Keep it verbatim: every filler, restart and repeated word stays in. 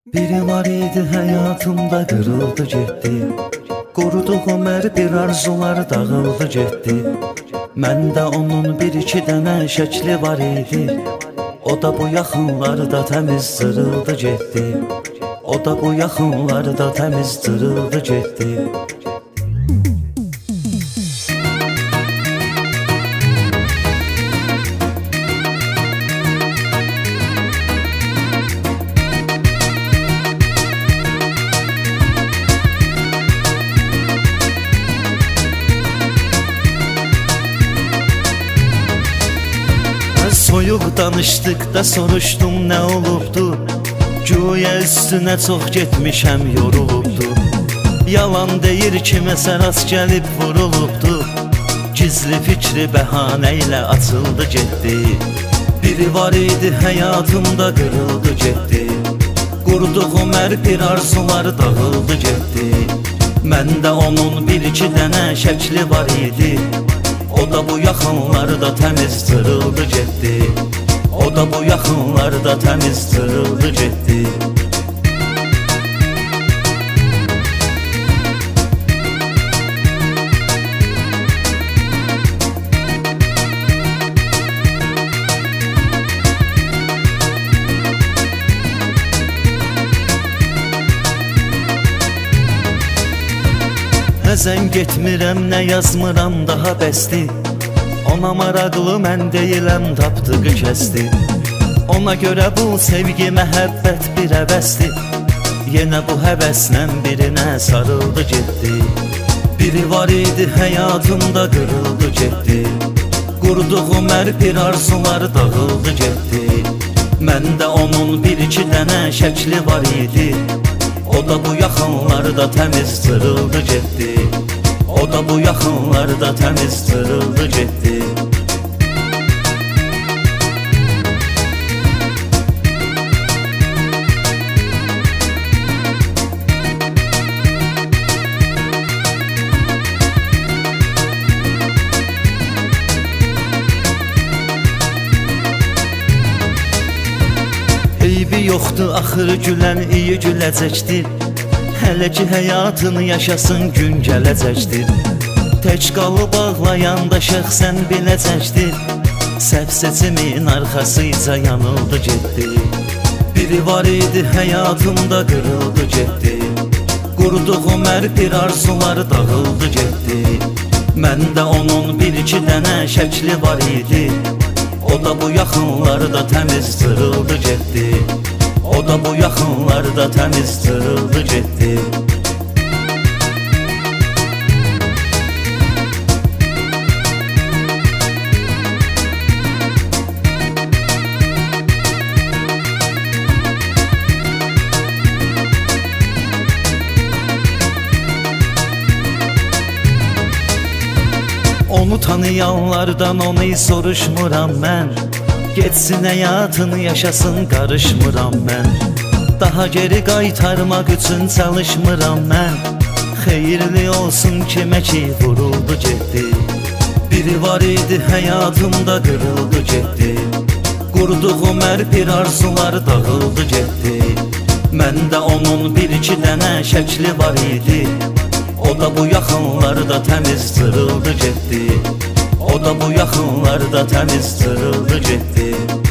Biri var idi hayatımda kırıldı gitti. Qoruduğum hər bir arzular dağıldı getdi. Məndə onun bir iki dənə şəkli var idi. O da bu yaxınlarda təmiz cırıldı getdi. O da bu yaxınlarda təmiz cırıldı getdi. Soyuq danışdıq da soruşdum nə olubdu. Güya üstünə çox getmişəm yorulubdu. Yalan deyir kiməsə rast gəlib vurulubdu. Gizli fikri bəhanə ilə açıldı getdi. Biri var idi həyatımda qırıldı getdi. Qurduğum hər bir arzular dağıldı getdi. Məndə onun bir iki dənə şəkli var idi. O da bu yaxınlarda təmiz cırıldı getdi. O da bu yaxınlarda təmiz cırıldı getdi. Əzən getmirəm, nə yazmıram daha bəsdi. Ona maraqlı mən deyiləm, tapdığı kəsdi. Ona görə bu sevgi, məhəbbət bir həvəsdi. Yenə bu həvəslə birinə sarıldı getdi. Biri var idi həyatımda qırıldı getdi. Qurduğum hər bir arzular dağıldı getdi. Məndə onun bir iki dənə şəkli var idi. O da bu yaxınlarda təmiz cırıldı getdi. O da bu yaxınlarda təmiz cırıldı getdi. Eybi yoxdur, axırı gülən iyi güləcəkdir. Hələ ki həyatını yaşasın, gün gələcəkdir. Tək qalıb ağlayanda şəxsən biləcəkdir. Səhv seçimin arxasıca yanıldı getdi. Biri var idi həyatımda qırıldı getdi. Qurduğum hər bir arzular dağıldı getdi. Məndə onun bir iki dənə şəkli var idi. O da bu yaxınlarda təmiz cırıldı getdi. O da bu yaxınlarda təmiz cırıldı getdi. Onu tanıyanlardan onu soruşmuram mən. Getsin həyatını yaşasın, qarışmıram mən. Daha geri qaytarmaq üçün çalışmıram mən. Xeyirli olsun kimə ki vuruldu getdi. Biri var idi həyatımda qırıldı getdi. Qurduğum hər bir arzular dağıldı getdi. Məndə onun bir iki dənə şəkli var idi. O da bu yaxınlarda təmiz cırıldı getdi. O da bu yaxınlarda təmiz cırıldı getdi.